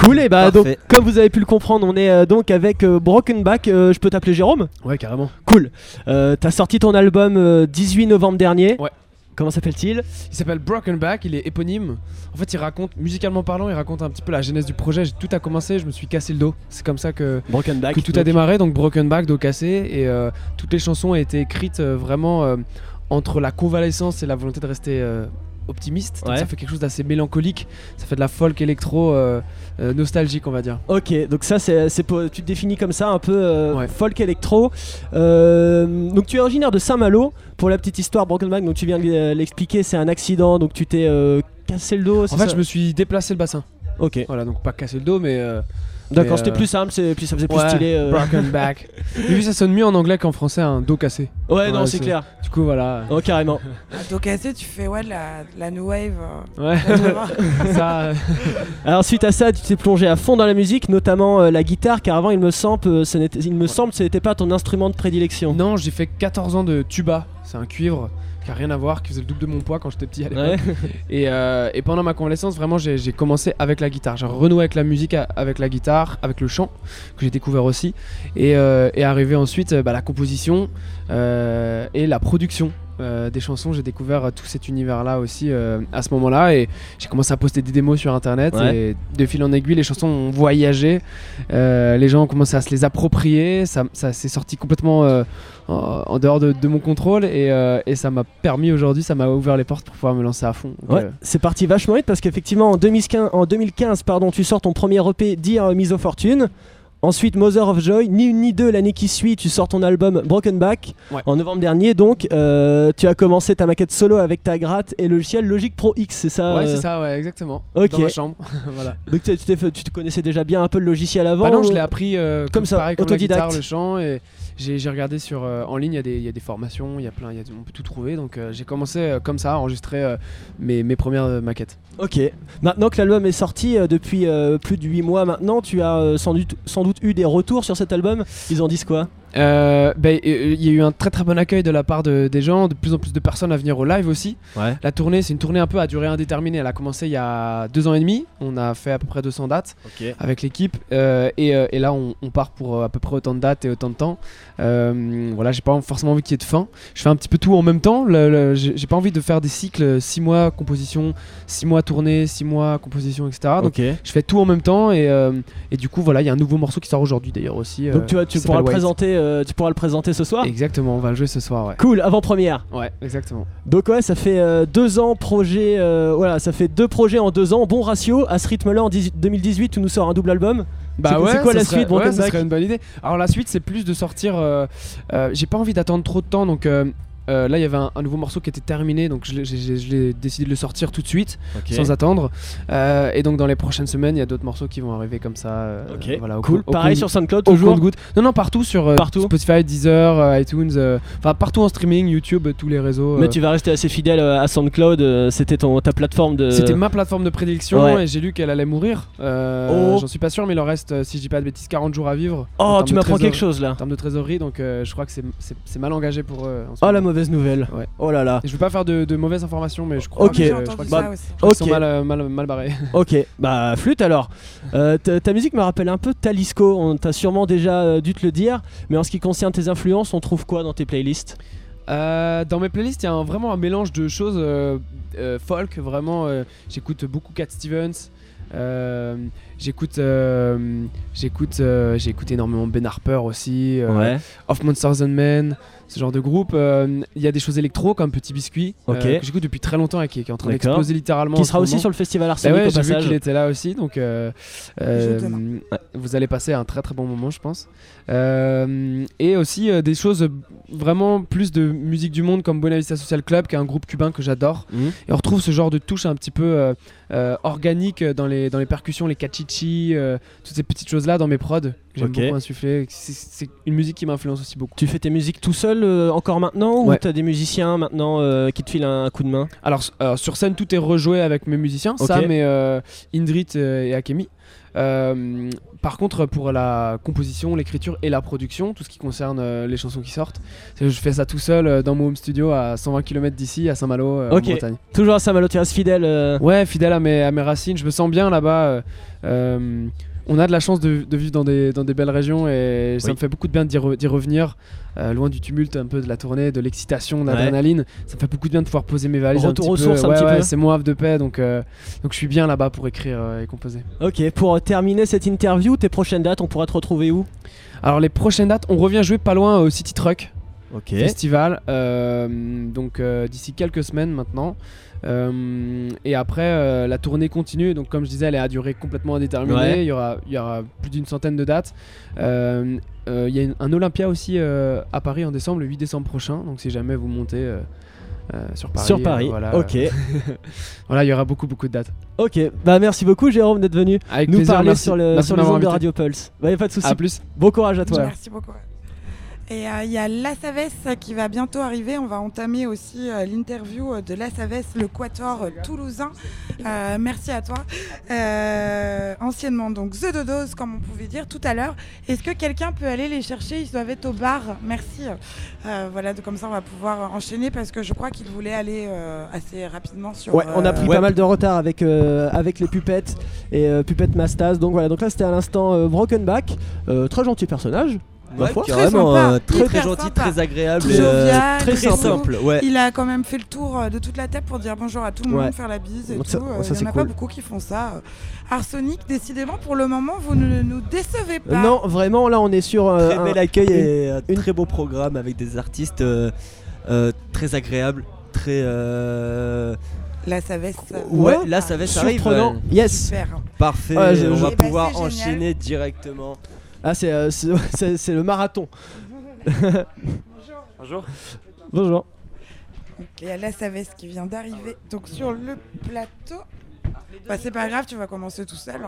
Cool, et bah donc Parfait. comme vous avez pu le comprendre, on est donc avec Broken Back. Je peux t'appeler Jérôme? Ouais, carrément. Cool. T'as sorti ton album 18 novembre dernier. Ouais. Comment s'appelle-t-il? Il s'appelle Broken Back, il est éponyme. En fait, il raconte, musicalement parlant, il raconte un petit peu la genèse du projet. Tout a commencé, je me suis cassé le dos. C'est comme ça que Broken Back. tout a démarré. Donc Broken Back, dos cassé. Et toutes les chansons ont été écrites vraiment entre la convalescence et la volonté de rester optimiste. Donc Ouais. ça fait quelque chose d'assez mélancolique. Ça fait de la folk électro nostalgique, on va dire. Ok, donc ça tu te définis comme ça un peu Ouais. folk électro. Donc tu es originaire de Saint-Malo. Pour la petite histoire, Broken Back, donc tu viens de l'expliquer, c'est un accident, donc tu t'es cassé le dos. En fait, je me suis déplacé le bassin. Ok. Voilà, donc pas cassé le dos, mais. D'accord, mais, c'était plus simple, puis ça faisait plus ouais, stylé. Broken Back. Et puis ça sonne mieux en anglais qu'en français, un dos cassé. Ouais, non, Ouais, c'est clair. Du coup, voilà. Oh, carrément. À dos cassé, tu fais de la new wave. Ouais, ça. Alors suite à ça, tu t'es plongé à fond dans la musique, notamment la guitare, car avant il me semble que ce n'était pas ton instrument de prédilection. Non, j'ai fait 14 ans de tuba. C'est un cuivre qui a rien à voir, qui faisait le double de mon poids quand j'étais petit à l'époque. Ouais. Et pendant ma convalescence, vraiment, j'ai commencé avec la guitare. J'ai renoué avec la musique, avec la guitare, avec le chant, que j'ai découvert aussi. Et arrivé ensuite la composition et la production. Des chansons, j'ai découvert tout cet univers-là aussi à ce moment-là, et j'ai commencé à poster des démos sur internet. Ouais. Et de fil en aiguille, les chansons ont voyagé, les gens ont commencé à se les approprier, ça s'est sorti complètement en dehors de mon contrôle, et ça m'a permis aujourd'hui, ça m'a ouvert les portes pour pouvoir me lancer à fond. Donc, Ouais, c'est parti vachement vite parce qu'effectivement en 2015, tu sors ton premier EP Dear Miso Fortune. Ensuite, Mother of Joy, ni une ni deux, l'année qui suit, tu sors ton album Broken Back. Ouais. En novembre dernier, donc, tu as commencé ta maquette solo avec ta gratte et le logiciel Logic Pro X, c'est ça? Ouais, c'est ça, ouais, exactement. Ok. Dans ma chambre. Voilà. Donc tu te connaissais déjà bien un peu le logiciel avant? Bah non, ou- je l'ai appris Comme ça, pareil, comme la autodidacte. guitare, le chant, et j'ai regardé en ligne, il y a des formations, on peut tout trouver, donc j'ai commencé comme ça à enregistrer mes premières maquettes. Ok. Maintenant que l'album est sorti depuis plus de 8 mois maintenant, tu as sans doute eu des retours sur cet album. Ils en disent quoi? Il y a eu un très très bon accueil de la part des gens, de plus en plus de personnes à venir au live aussi. Ouais. La tournée, c'est une tournée un peu à durée indéterminée. Elle a commencé il y a 2 ans et demi. On a fait à peu près 200 dates Ok. avec l'équipe, et là on part pour à peu près autant de dates et autant de temps. Voilà, j'ai pas forcément envie qu'il y ait de fin. Je fais un petit peu tout en même temps. J'ai pas envie de faire des cycles 6 mois composition, 6 mois tournée, 6 mois composition, etc. Donc Ok. je fais tout en même temps, et du coup voilà, il y a un nouveau morceau qui sort aujourd'hui d'ailleurs aussi. Donc tu qui pourras s'appelle Wait. tu pourras le présenter ce soir. Exactement, on va le jouer ce soir, ouais. Cool, avant-première. Ouais, exactement. Donc ouais, ça fait 2 ans projet, voilà, ça fait 2 projets en 2 ans, bon ratio. À ce rythme-là, en 2018, tu nous sors un double album. Bah C'est quoi ça la serait- suite, Broken ouais, ça Back? serait une bonne idée. Alors la suite, c'est plus de sortir. J'ai pas envie d'attendre trop de temps, donc là il y avait un nouveau morceau qui était terminé, donc je l'ai décidé de le sortir tout de suite, sans attendre. Et donc dans les prochaines semaines, il y a d'autres morceaux qui vont arriver comme ça. Ok. Voilà, Cool. Pareil sur SoundCloud au toujours. compte-goutte. Non, partout sur Partout. Spotify, Deezer, iTunes, enfin partout en streaming, YouTube, tous les réseaux. Mais tu vas rester assez fidèle à SoundCloud. C'était ta plateforme de. C'était ma plateforme de prédilection, Ouais. et j'ai lu qu'elle allait mourir. Oh. J'en suis pas sûr, mais il en reste, si je dis pas de bêtises, 40 jours à vivre. Oh, En termes tu de m'apprends trésor- quelque chose là. En termes de trésorerie, donc je crois que c'est mal engagé pour eux. En ce Oh la moment. mauvaise nouvelle. Ouais. Oh là là. Et je veux pas faire de mauvaises informations, mais je crois Ok. que, J'ai je entendu crois que ça bah, aussi. je crois qu'ils Ok. sont mal barrés. Ok, bah flûte alors. Ta musique me rappelle un peu Talisco, on t'a sûrement déjà dû te le dire, mais en ce qui concerne tes influences, on trouve quoi dans tes playlists? Dans mes playlists, il y a vraiment un mélange de choses folk, vraiment. J'écoute beaucoup Cat Stevens. J'écoute énormément Ben Harper aussi. Ouais. Of Monsters and Men, ce genre de groupe. Il y a des choses électro comme Petit Biscuit, Ok. que j'écoute depuis très longtemps et qui est en train D'accord. d'exploser littéralement. Qui en ce sera aussi moment. sur le festival Bah Arsenic ouais, au j'ai vu passage. qu'il était là aussi, donc demain. vous allez passer un très très bon moment, je pense. Et aussi des choses vraiment plus de musique du monde comme Buena Vista Social Club, qui est un groupe cubain que j'adore. Mhm. Et on retrouve ce genre de touche un petit peu organique dans les percussions, les cachichi, toutes ces petites choses là dans mes prods que j'aime Ok. beaucoup insuffler. C'est une musique qui m'influence aussi beaucoup. Tu fais tes musiques tout seul encore maintenant, ou Ouais. t'as des musiciens maintenant qui te filent un coup de main? Alors sur scène tout est rejoué avec mes musiciens, Ok. Sam et Indrit et Akemi. Par contre, pour la composition, l'écriture et la production, tout ce qui concerne les chansons qui sortent, je fais ça tout seul dans mon home studio à 120 km d'ici, à Saint-Malo, en Bretagne. Toujours à Saint-Malo, tu restes fidèle. Ouais, fidèle à mes racines. Je me sens bien là-bas. On a de la chance de vivre dans des belles régions et ça me fait beaucoup de bien d'y revenir, loin du tumulte un peu de la tournée, de l'excitation, de l'adrénaline. Ça me fait beaucoup de bien de pouvoir poser mes valises Retour un aux petit peu. sources un petit peu. C'est mon havre de paix, donc je suis bien là-bas pour écrire et composer. Ok, pour terminer cette interview, tes prochaines dates, on pourra te retrouver où? Alors les prochaines dates, on revient jouer pas loin au City Truck Festival, donc d'ici quelques semaines maintenant. Et après la tournée continue, donc comme je disais elle est à durée complètement indéterminée. Il y aura plus d'une centaine de dates. Il y a un Olympia aussi à Paris en décembre, le 8 décembre prochain, donc si jamais vous montez sur Paris, voilà, ok. Voilà, il y aura beaucoup de dates. Ok, bah merci beaucoup Jérôme d'être venu avec nous plaisir, parler merci. sur les ondes de Radio Pulse. Bah y a pas de souci. À plus. Bon courage à toi. Merci beaucoup. Et il y a La Savès qui va bientôt arriver. On va entamer aussi l'interview de La Savès, le quatuor toulousain. Merci à toi. Anciennement donc The Dodos, comme on pouvait dire tout à l'heure. Est-ce que quelqu'un peut aller les chercher? Ils doivent être au bar. Merci. Voilà, comme ça on va pouvoir enchaîner parce que je crois qu'ils voulaient aller assez rapidement sur... Ouais, on a pris pas mal de retard avec les pupettes et Pupette Mastas. Donc voilà, donc là c'était à l'instant Broken Back. Très gentil personnage. Ouais, très sympa, très gentil, sympa. très agréable, Très jovial, très simple. Ouais. Il a quand même fait le tour de toute la table pour dire bonjour à tout le monde, faire la bise et donc tout. Il n'y en a pas beaucoup qui font ça. Arsonic, décidément, pour le moment, vous ne nous décevez pas. Non, vraiment, là on est sur très bel accueil et un très beau programme avec des artistes très agréables, très... La Savès. Ouais, là Savès arrive. Surprenant. Yes. Super. Parfait, on va pouvoir c'est génial. enchaîner directement. Ah c'est le marathon. Bonjour. Bonjour. Il y a La Savès qui vient d'arriver donc sur le plateau. Bah, c'est pas grave, tu vas commencer tout seul.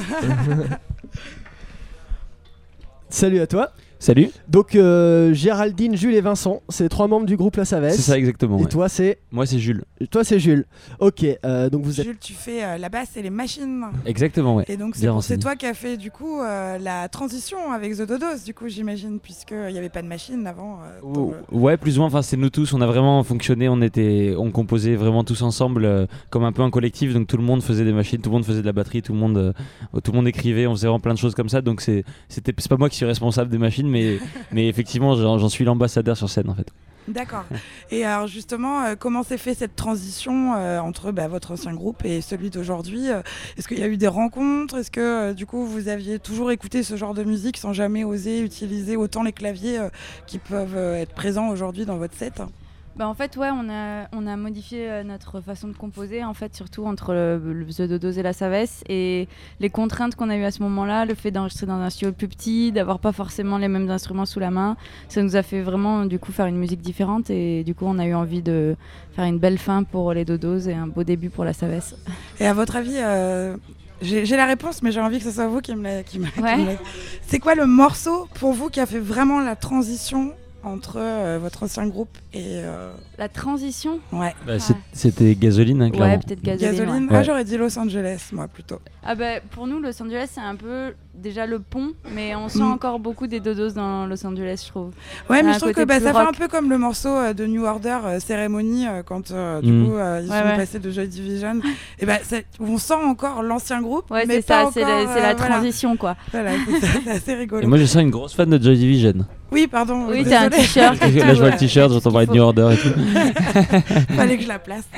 Salut à toi. Salut. Donc Géraldine, Jules et Vincent, c'est les 3 membres du groupe La Savès. C'est ça exactement. Et ouais. toi c'est Moi c'est Jules. Toi c'est Jules. Ok, donc vous êtes... Jules, tu fais la basse et les machines. Exactement, ouais. Et donc Bien c'est renseigné. toi qui as fait du coup la transition avec The Dodos, du coup j'imagine, puisqu'il n'y avait pas de machine avant. Ouais, plus ou moins. Enfin, c'est nous tous. On a vraiment fonctionné. On composait vraiment tous ensemble, comme un peu un collectif. Donc tout le monde faisait des machines, tout le monde faisait de la batterie, tout le monde écrivait. On faisait vraiment plein de choses comme ça. Donc c'est pas moi qui suis responsable des machines, mais effectivement, j'en suis l'ambassadeur sur scène en fait. D'accord. Et alors justement, comment s'est fait cette transition entre votre ancien groupe et celui d'aujourd'hui? Est-ce qu'il y a eu des rencontres? Est-ce que du coup vous aviez toujours écouté ce genre de musique sans jamais oser utiliser autant les claviers qui peuvent être présents aujourd'hui dans votre set? En fait, ouais, on a modifié notre façon de composer, en fait, surtout entre le The Dodos et La Savès, et les contraintes qu'on a eues à ce moment-là, le fait d'enregistrer dans un studio plus petit, d'avoir pas forcément les mêmes instruments sous la main, ça nous a fait vraiment du coup faire une musique différente, et du coup on a eu envie de faire une belle fin pour les Dodos et un beau début pour La Savès. Et à votre avis, j'ai la réponse, mais j'ai envie que ce soit vous qui me la... C'est quoi le morceau pour vous qui a fait vraiment la transition entre votre ancien groupe et... La transition? Ouais. C'était Gasoline, hein, clairement. Ouais, peut-être Gasoline. Ouais. Ouais. J'aurais dit Los Angeles, moi, plutôt. Pour nous, Los Angeles, c'est un peu déjà le pont, mais on sent encore beaucoup des Dodos dans Los Angeles, je trouve. Ouais, mais je trouve que ça fait rock. un peu comme le morceau de New Order, Cérémonie, quand du coup, ils sont passés de Joy Division. Et on sent encore l'ancien groupe, ouais, mais c'est pas ça, encore, c'est la transition, quoi. Voilà, c'est assez rigolo. Et moi je sens une grosse fan de Joy Division. Oui, pardon. Oui, t'as un t-shirt. Là je vois le t-shirt, j'entends parler de New Order et tout. Fallait que je la place.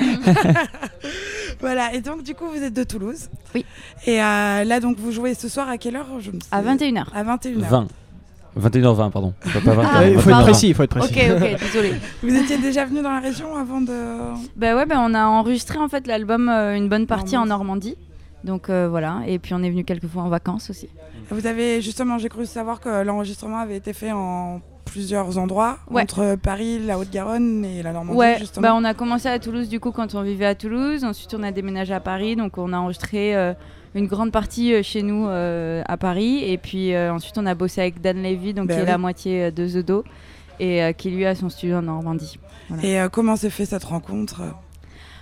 Voilà, et donc du coup vous êtes de Toulouse. Oui. Et là donc vous jouez ce soir à quelle heure? À 21h. À 21h. 20. 21h20, pardon. Pas 20h. Il faut être précis, Ok, désolé. Vous étiez déjà venu dans la région avant de... on a enregistré en fait l'album une bonne partie en Normandie. Donc voilà, et puis on est venu quelques fois en vacances aussi. Vous avez justement, j'ai cru savoir que l'enregistrement avait été fait en plusieurs endroits, entre Paris, la Haute-Garonne et la Normandie, justement. On a commencé à Toulouse du coup quand on vivait à Toulouse, ensuite on a déménagé à Paris, donc on a enregistré une grande partie chez nous à Paris, et puis ensuite on a bossé avec Dan Levy, donc qui est la moitié de The Do, et qui lui a son studio en Normandie. Voilà. Et comment s'est fait cette rencontre?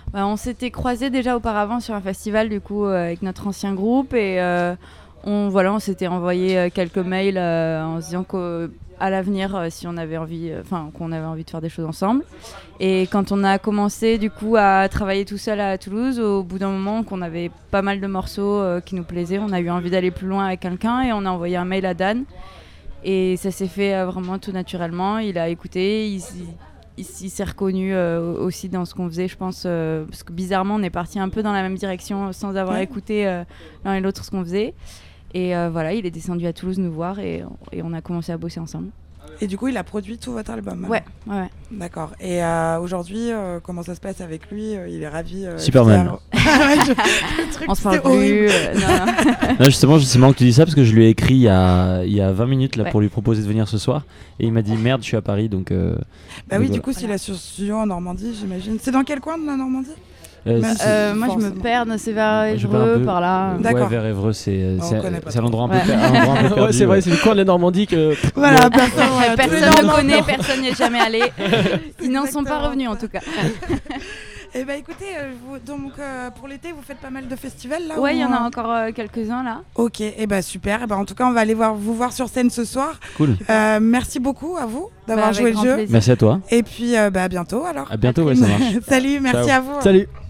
On s'était croisés déjà auparavant sur un festival du coup avec notre ancien groupe et on s'était envoyé quelques mails en se disant qu'à l'avenir si on avait envie, qu'on avait envie de faire des choses ensemble. Et quand on a commencé du coup à travailler tout seul à Toulouse, au bout d'un moment qu'on avait pas mal de morceaux qui nous plaisaient, on a eu envie d'aller plus loin avec quelqu'un et on a envoyé un mail à Dan. Et ça s'est fait vraiment tout naturellement. Il a écouté, il s'est reconnu aussi dans ce qu'on faisait, je pense, parce que bizarrement, on est parti un peu dans la même direction sans avoir écouté l'un et l'autre ce qu'on faisait. Et voilà, il est descendu à Toulouse nous voir et on a commencé à bosser ensemble. Et du coup, il a produit tout votre album. Ouais. D'accord. Et aujourd'hui, comment ça se passe avec lui? Il est ravi. Superman. On se parle plus. Non, justement, c'est marrant que tu dis ça parce que je lui ai écrit il y a 20 minutes là, pour lui proposer de venir ce soir. Et il m'a dit merde, je suis à Paris donc. Du coup, s'il a sur studio en Normandie, j'imagine. C'est dans quel coin de la Normandie? Moi je me perds, c'est vers Évreux par là. D'accord. Ouais, vers Évreux, c'est un endroit un peu perdu. Ouais, c'est vrai, c'est le coin de la Normandie que. Voilà, personne ne connaît, personne n'y est jamais allé. Ils n'en sont pas revenus en tout cas. Eh ben écoutez, donc pour l'été vous faites pas mal de festivals là? Ouais, il y en a encore quelques-uns là. Ok, et ben super. Et ben en tout cas on va aller vous voir sur scène ce soir. Cool. Merci beaucoup à vous d'avoir joué le jeu. Merci à toi. Et puis à bientôt alors. À bientôt, ouais, ça marche. Salut, merci Ciao. à vous. Salut.